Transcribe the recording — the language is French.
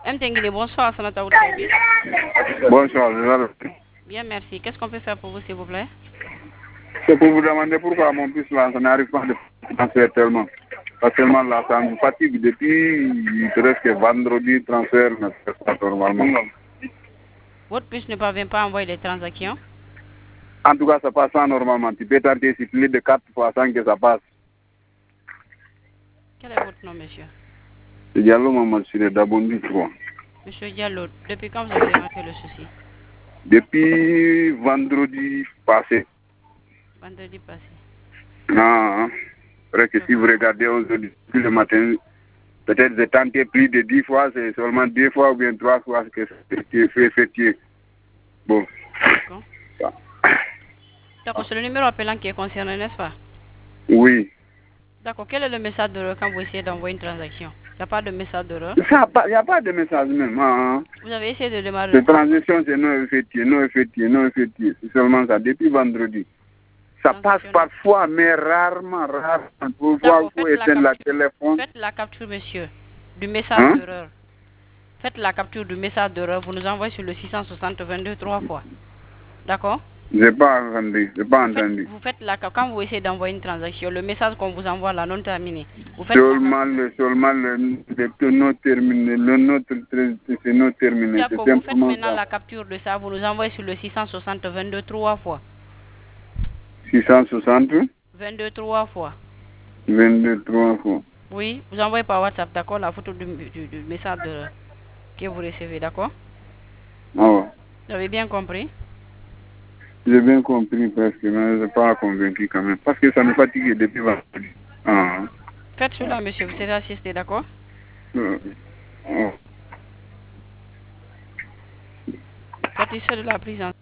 Mtengile, bonsoir, Sanata Outrabi. Bonsoir, je vais. Bien, merci. Qu'est-ce qu'on peut faire pour vous, s'il vous plaît? C'est pour vous demander pourquoi mon fils là, ça n'arrive pas de transfert tellement. Actuellement, là, ça me fatigue depuis presque vendredi, transfert ne se fait pas normalement. Votre puce ne parvient pas à envoyer les transactions? En tout cas, ça passe pas normalement. Tu peux tenter si plus de 4 fois sans que ça passe. Quel est votre nom, monsieur? C'est Diallo Maman Siré d'Abondi 3. Monsieur Diallo, depuis quand vous avez remarqué le souci? Depuis vendredi passé. Vendredi passé. Non, presque si vous regardez aujourd'hui, depuis le matin, peut-être j'ai tenté plus de 10 fois, c'est seulement 2 fois ou bien 3 fois que c'est fait effectuer. Bon. D'accord. D'accord, c'est le numéro appelant qui est concerné, n'est-ce pas? Oui. D'accord, quel est le message d'erreur quand vous essayez d'envoyer une transaction? Il n'y a pas de message d'erreur? Il n'y a pas de message même. Hein. Vous avez essayé de démarrer La transaction, c'est non effectué, non effectué, non effectué. C'est seulement ça, depuis vendredi. Ça passe parfois, mais rarement, rarement. Parfois, il faut éteindre la téléphone. Faites la capture, monsieur, du message d'erreur. Faites la capture du message d'erreur. Vous nous envoyez sur le 660 22 3 fois. D'accord? Je n'ai pas entendu. Vous faites la quand vous essayez d'envoyer une transaction, le message qu'on vous envoie là, non terminé. Vous faites seulement le non terminé. Le nôtre, c'est non terminé. D'accord, vous faites maintenant la capture de ça. Vous nous envoyez sur le 660 22 3 fois. 660 22 3 fois. 22 3 fois. Oui, vous envoyez par WhatsApp, d'accord, la photo du message que vous recevez, d'accord? Ah ouais. Vous avez bien compris? J'ai bien compris presque, mais je ne suis pas convaincu quand même. Parce que ça me fatigue depuis vendredi. Ah. Faites cela, monsieur, vous serez assisté, d'accord? Satisfait de la prise en